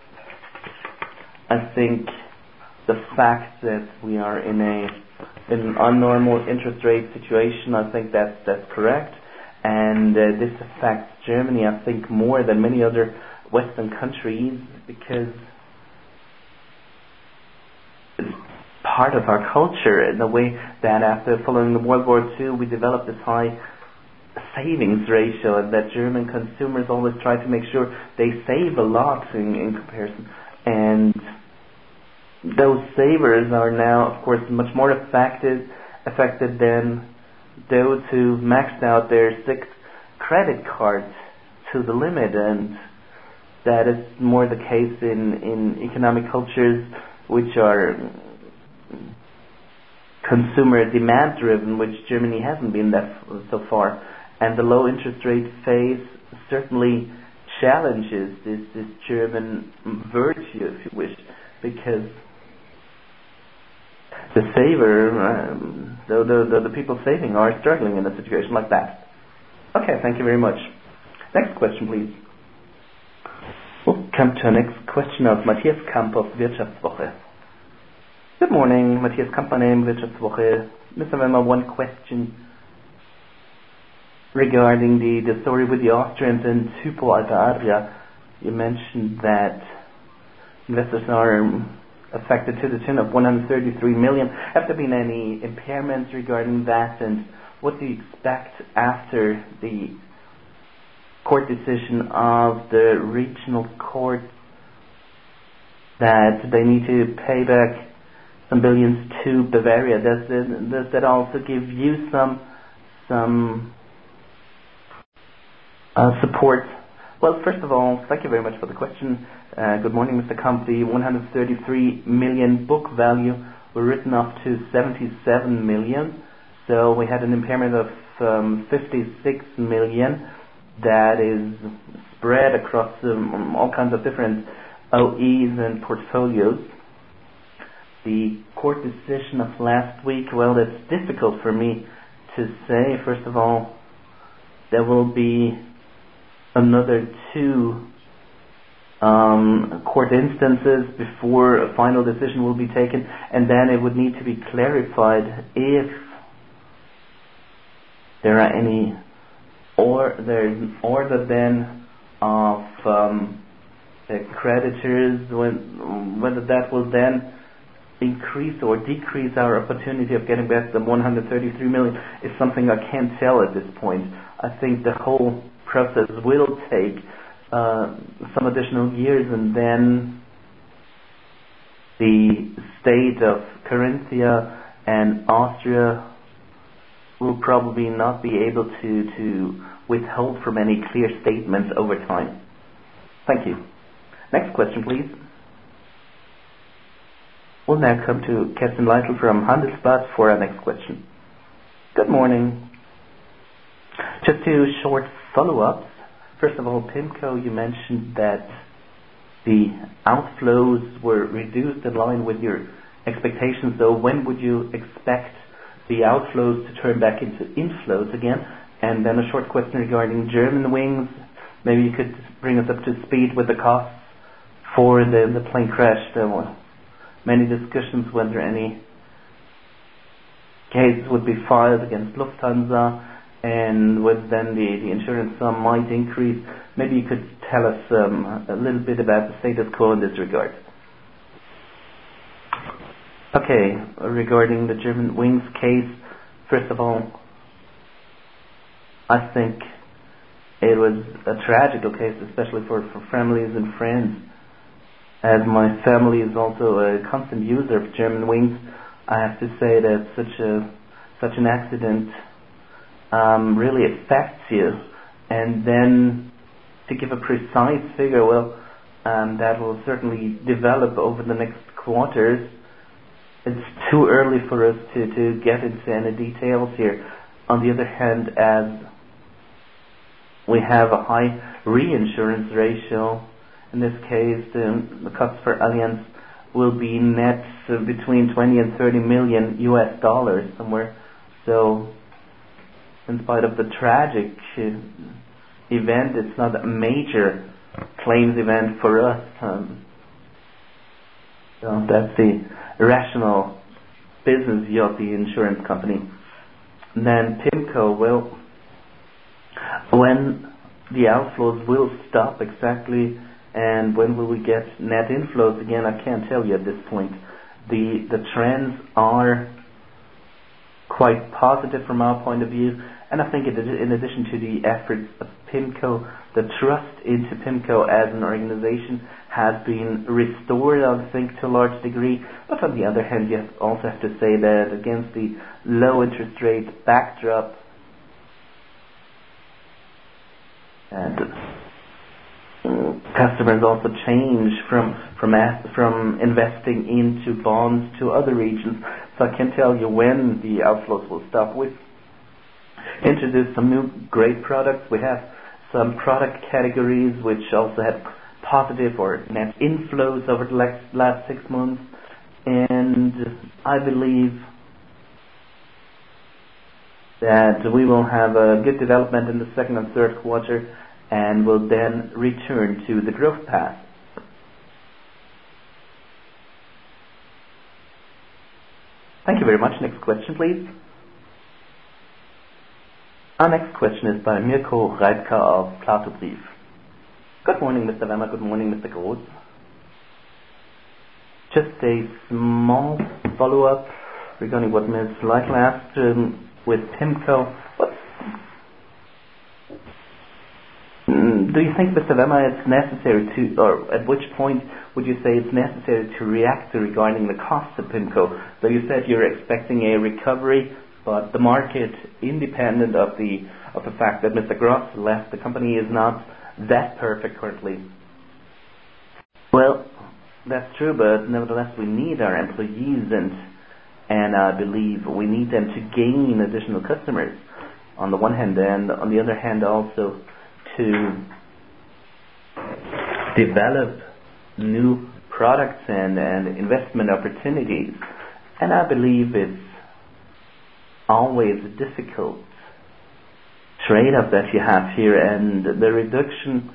I think the fact that we are in a in an unnormal interest rate situation, I think that's that's correct, and uh, this affects Germany, I think, more than many other Western countries, because it's part of our culture in the way that after following the World War Two we developed this high savings ratio, and that German consumers always try to make sure they save a lot in, in comparison, and those savers are now, of course, much more affected affected than those who maxed out their six credit cards to the limit, and that is more the case in, in economic cultures which are consumer demand driven, which Germany hasn't been that so far. And the low interest rate phase certainly challenges this, this German virtue, if you wish, because the saver, um, the, the, the, the people saving are struggling in a situation like that. Okay, thank you very much. Next question, please. We'll come to our next question of Matthias Kamp of Wirtschaftswoche. Good morning, Matthias Kamp, my name, Wirtschaftswoche. Mister Wemmer, one question regarding the, the story with the Austrians in Hypo Alta Adria. You mentioned that investors are affected to the tune of one hundred thirty-three million. Have there been any impairments regarding that, and what do you expect after the court decision of the regional court that they need to pay back some billions to Bavaria? Does it, does that also give you some some uh, support? Well, first of all, thank you very much for the question. Uh, good morning, Mister Kamp. The one hundred thirty-three million book value were written up to seventy-seven million. So we had an impairment of um, fifty-six million that is spread across um, all kinds of different O Es and portfolios. The court decision of last week, well, it's difficult for me to say. First of all, there will be another two um, court instances before a final decision will be taken, and then it would need to be clarified if there are any, or there's an order then of um, the creditors, when, whether that will then increase or decrease our opportunity of getting back the one hundred thirty-three million is something I can't tell at this point. I think the whole process will take uh, some additional years, and then the state of Carinthia and Austria will probably not be able to, to withhold from any clear statements over time. Thank you. Next question, please. We'll now come to Kerstin Leitl from Handelsblatt for our next question. Good morning. Just two short follow-ups. First of all, PIMCO, you mentioned that the outflows were reduced in line with your expectations. So when would you expect the outflows to turn back into inflows again? And then a short question regarding Germanwings. Maybe you could bring us up to speed with the costs for the, the plane crash. There were many discussions whether any cases would be filed against Lufthansa, and whether then the, the insurance sum might increase. Maybe you could tell us um, a little bit about the status quo in this regard. Okay, regarding the Germanwings case, first of all, I think it was a tragical case, especially for, for families and friends. As my family is also a constant user of Germanwings, I have to say that such a such an accident um, really affects you. And then to give a precise figure, well, and that will certainly develop over the next quarters. It's too early for us to, to get into any details here. On the other hand, as we have a high reinsurance ratio, in this case the, the cost for Allianz will be net uh, between twenty and thirty million U S dollars somewhere. So in spite of the tragic uh, event, it's not a major claims event for us. Um, so that's the rational business view of the insurance company. And then PIMCO, well, when the outflows will stop exactly, and when will we get net inflows again, I can't tell you at this point. The the trends are quite positive from our point of view, and I think it, in addition to the efforts of PIMCO, the trust into PIMCO as an organization has been restored, I think, to a large degree. But on the other hand, you have also have to say that against the low interest rate backdrop, and uh, customers also change from from from investing into bonds to other regions. So I can tell you when the outflows will stop. We've introduced some new great products. We have some product categories which also had positive or net inflows over the last, last six months. And I believe that we will have a good development in the second and third quarter, and will then return to the growth path. Thank you very much. Next question, please. Our next question is by Mirko Reipka of Plato Brief. Good morning, Mister Wemmer. Good morning, Mister Groß. Just a small follow-up regarding what Miz Lytle asked um, with PIMCO. What do you think, Mister Wemmer, it's necessary to, or at which point would you say it's necessary to react to regarding the costs of PIMCO? So you said you're expecting a recovery, but the market, independent of the of the fact that Mister Gross left the company, is not that perfect currently. Well, that's true, but nevertheless we need our employees, and and I believe we need them to gain additional customers on the one hand, and on the other hand also to develop new products and, and investment opportunities. And I believe it's always a difficult trade-off that you have here, and the reduction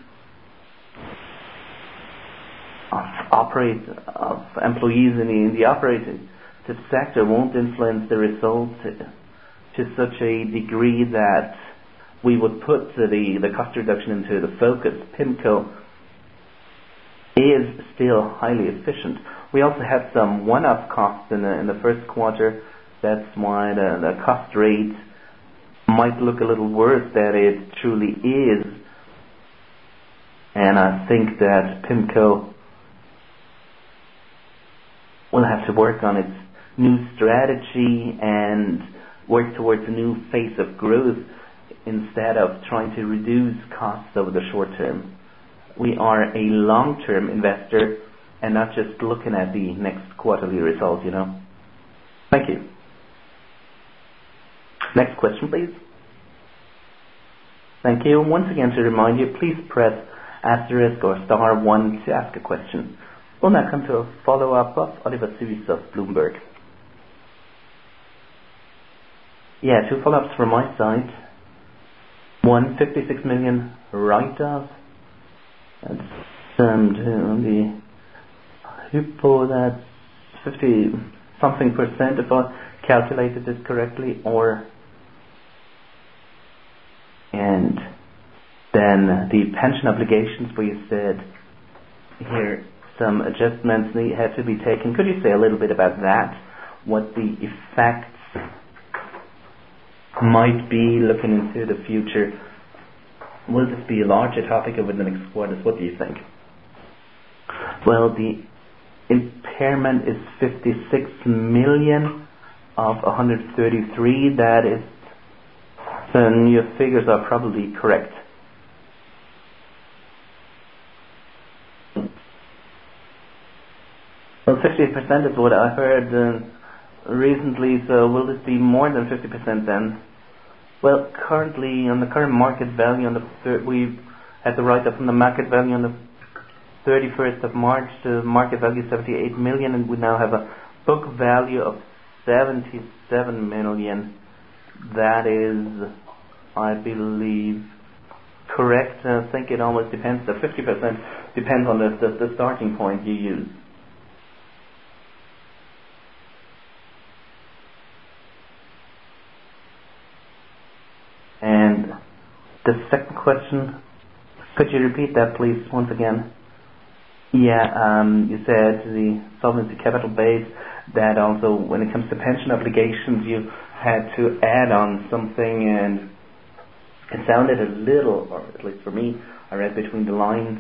of operate of employees in the, in the operating sector won't influence the result to such a degree that we would put the, the cost reduction into the focus. PIMCO is still highly efficient. We also had some one-off costs in the, in the first quarter. That's why the, the cost rate might look a little worse than it truly is. And I think that PIMCO will have to work on its new strategy and work towards a new phase of growth instead of trying to reduce costs over the short term. We are a long-term investor and not just looking at the next quarterly results, you know. Thank you. Next question, please. Thank you. Once again, to remind you, please press asterisk or star one to ask a question. We'll now come to a follow-up of Oliver Süß of Bloomberg. Yeah, two follow-ups from my side. One, fifty-six million write-off. That's um, on the Hypo, that's fifty something percent, if I calculated this correctly, or and then the pension obligations, where you said here some adjustments need, have to be taken. Could you say a little bit about that? What the effects might be looking into the future? Will this be a larger topic over the next quarters? What do you think? Well, the impairment is fifty-six million of one hundred thirty-three. That is, then your figures are probably correct. Well, fifty percent is what I heard uh, recently, so will this be more than fifty percent then? Well, currently, on the current market value, on the thir- we had the write-up on the market value on the thirty-first of March, the market value is seventy-eight million, and we now have a book value of seventy-seven million. That is, I believe, correct. I think it almost depends. The fifty percent depends on the, the, the starting point you use. And the second question, could you repeat that please once again? Yeah, um, you said the solvency capital base, that also when it comes to pension obligations you had to add on something, and it sounded a little, or at least for me, I read between the lines,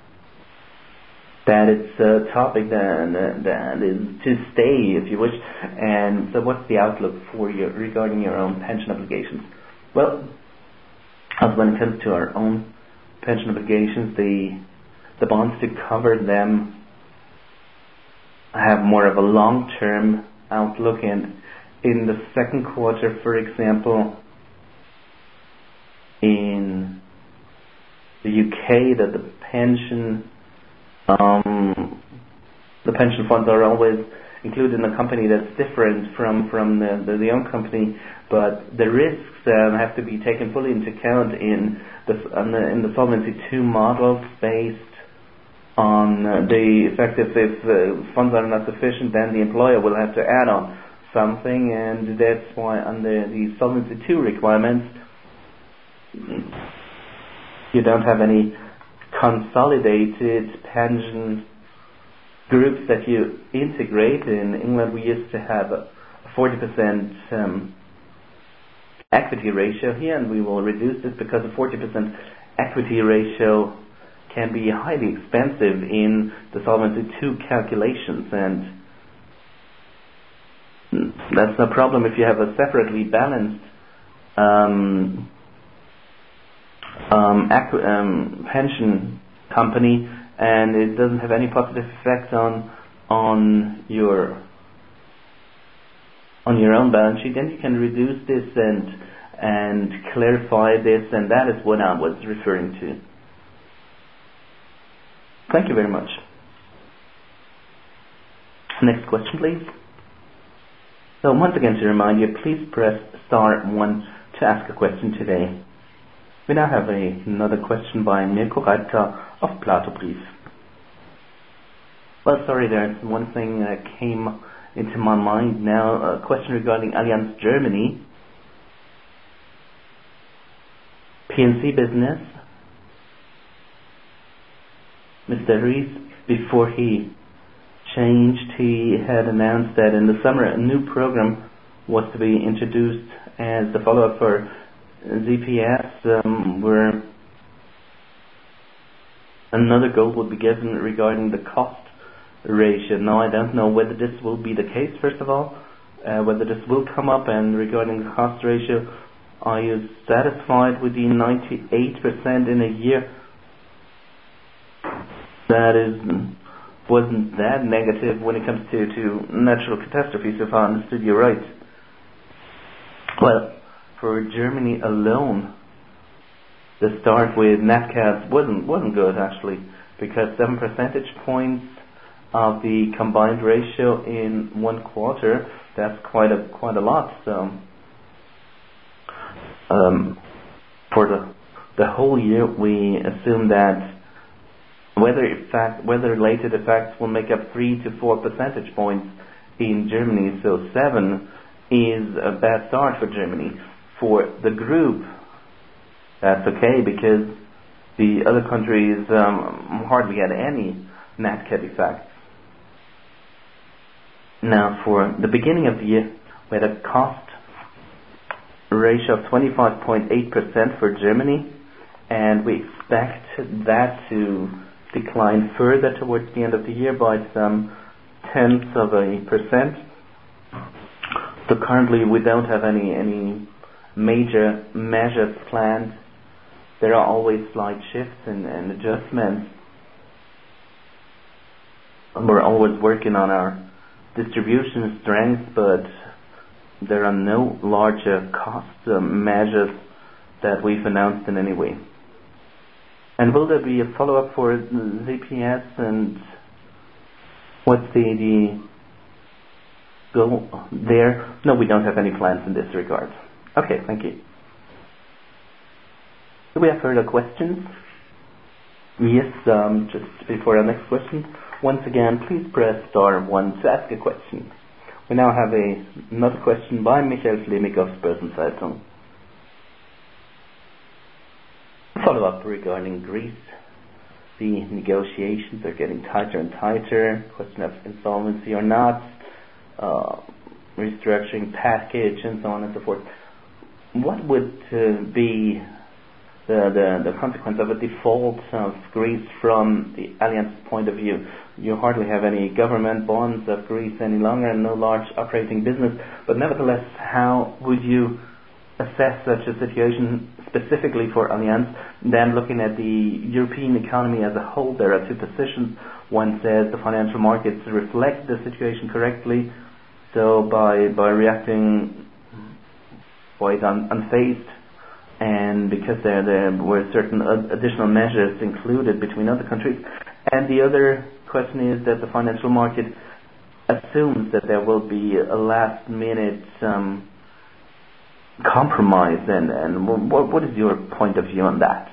that it's a topic that, that is to stay, if you wish. And so what's the outlook for you regarding your own pension obligations? Well, as when it comes to our own pension obligations, the the bonds to cover them have more of a long-term outlook, and in the second quarter, for example, in the U K, that the pension um, the pension funds are always included in a company that's different from from the, the, the own company, but the risks um, have to be taken fully into account in the, on the in the Solvency two models based on uh, the effect if, if uh, funds are not sufficient, then the employer will have to add on something, and that's why under the Solvency two requirements you don't have any consolidated pension groups that you integrate. In England we used to have a forty percent um, equity ratio here, and we will reduce this because a forty percent equity ratio can be highly expensive in the Solvency two calculations, and that's no problem if you have a separately balanced um, um, equi- um, pension company, and it doesn't have any positive effect on on your on your own balance sheet. Then you can reduce this and and clarify this, and that is what I was referring to. Thank you very much. Next question, please. So once again, to remind you, please press star one to ask a question today. We now have a, another question by Mirko Reiter of Plato Brief. Well, sorry, there's one thing that came into my mind now, a question regarding Allianz Germany. P and C business. Mister Ries, before he changed, he had announced that in the summer a new program was to be introduced as the follow-up for Z P S, um, where another goal would be given regarding the cost ratio. Now I don't know whether this will be the case, first of all, uh, whether this will come up, and regarding the cost ratio, are you satisfied with the ninety-eight percent in a year? That is, wasn't that negative when it comes to, to natural catastrophes, if I understood you right. Well, for Germany alone, the start with Nat Cats wasn't wasn't good actually, because seven percentage points of the combined ratio in one quarter, that's quite a quite a lot. So um, for the the whole year, we assume that weather effect, weather-related effects will make up three to four percentage points in Germany. So seven is a bad start for Germany. For the group, that's okay, because the other countries um, hardly had any Nat Cat effects. Now, for the beginning of the year, we had a cost ratio of twenty-five point eight percent for Germany, and we expect that to decline further towards the end of the year by some tenths of a percent. So currently we don't have any any major measures planned. There are always slight shifts and, and adjustments. we're always working on our distribution strength, but there are no larger cost uh, measures that we've announced in any way. And will there be a follow-up for Z P S, and what's the, the goal there? No, we don't have any plans in this regard. Okay, thank you. Do we have further questions? Yes, um, just before our next question, once again, please press star one to ask a question. We now have a, another question by Michael Fleming of Börsenzeitung. Follow-up regarding Greece. The negotiations are getting tighter and tighter. Question of insolvency or not, uh, restructuring package, and so on and so forth. What would uh, be the, the the consequence of a default of Greece from the Allianz point of view? You hardly have any government bonds of Greece any longer, and no large operating business. But nevertheless, how would you assess such a situation specifically for Allianz? Then looking at the European economy as a whole, there are two positions. One says the financial markets reflect the situation correctly, so by by reacting quite un, unfazed, and because there there were certain additional measures included between other countries. And the other question is that the financial market assumes that there will be a last minute um, compromise, and, and what, what is your point of view on that?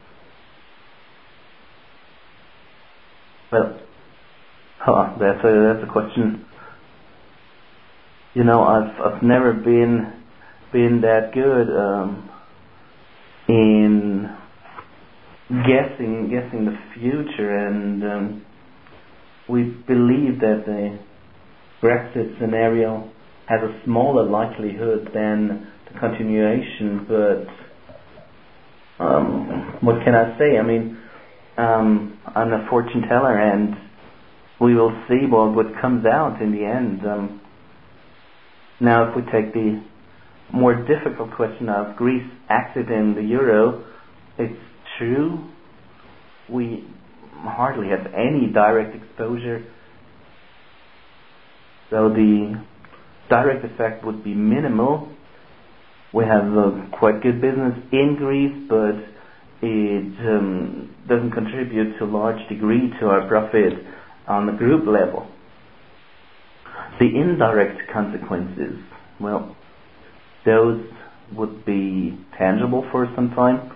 Well, huh, that's a, that's a question. You know, I've I've never been been that good um, in guessing guessing the future, and um, we believe that the Brexit scenario has a smaller likelihood than the continuation. But um, what can I say? I mean, um, I'm a fortune teller, and we will see what what comes out in the end. Um, now, if we take the more difficult question of Greece exiting the euro, it's true we hardly have any direct exposure, so the direct effect would be minimal. We have a quite good business in Greece, but it um, doesn't contribute to a large degree to our profit on the group level. The indirect consequences, well, those would be tangible for some time.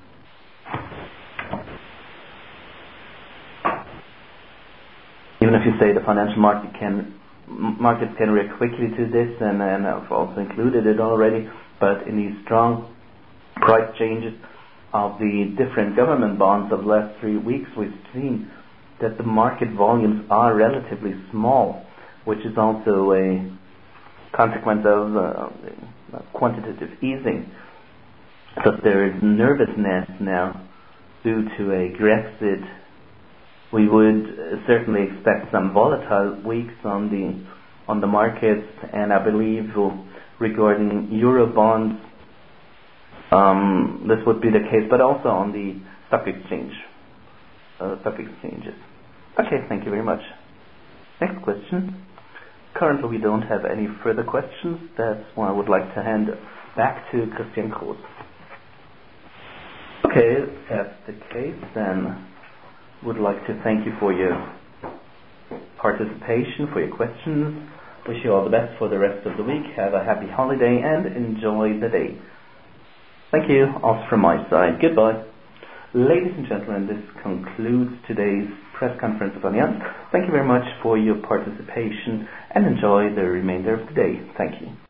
Even if you say the financial market can markets can react quickly to this, and, and I've also included it already, but in these strong price changes of the different government bonds of the last three weeks, we've seen that the market volumes are relatively small, which is also a consequence of uh, quantitative easing. So there is nervousness now due to a Brexit. We would certainly expect some volatile weeks on the on the markets, and I believe regarding euro bonds, um, this would be the case, but also on the stock exchange, uh, stock exchanges. Okay, thank you very much. Next question. Currently, we don't have any further questions. That's why I would like to hand back to Christian Groß. Okay, if that's the case, then would like to thank you for your participation, for your questions. Wish you all the best for the rest of the week. Have a happy holiday and enjoy the day. Thank you, also from my side. Goodbye. Ladies and gentlemen, this concludes today's press conference of Allianz. Thank you very much for your participation, and enjoy the remainder of the day. Thank you.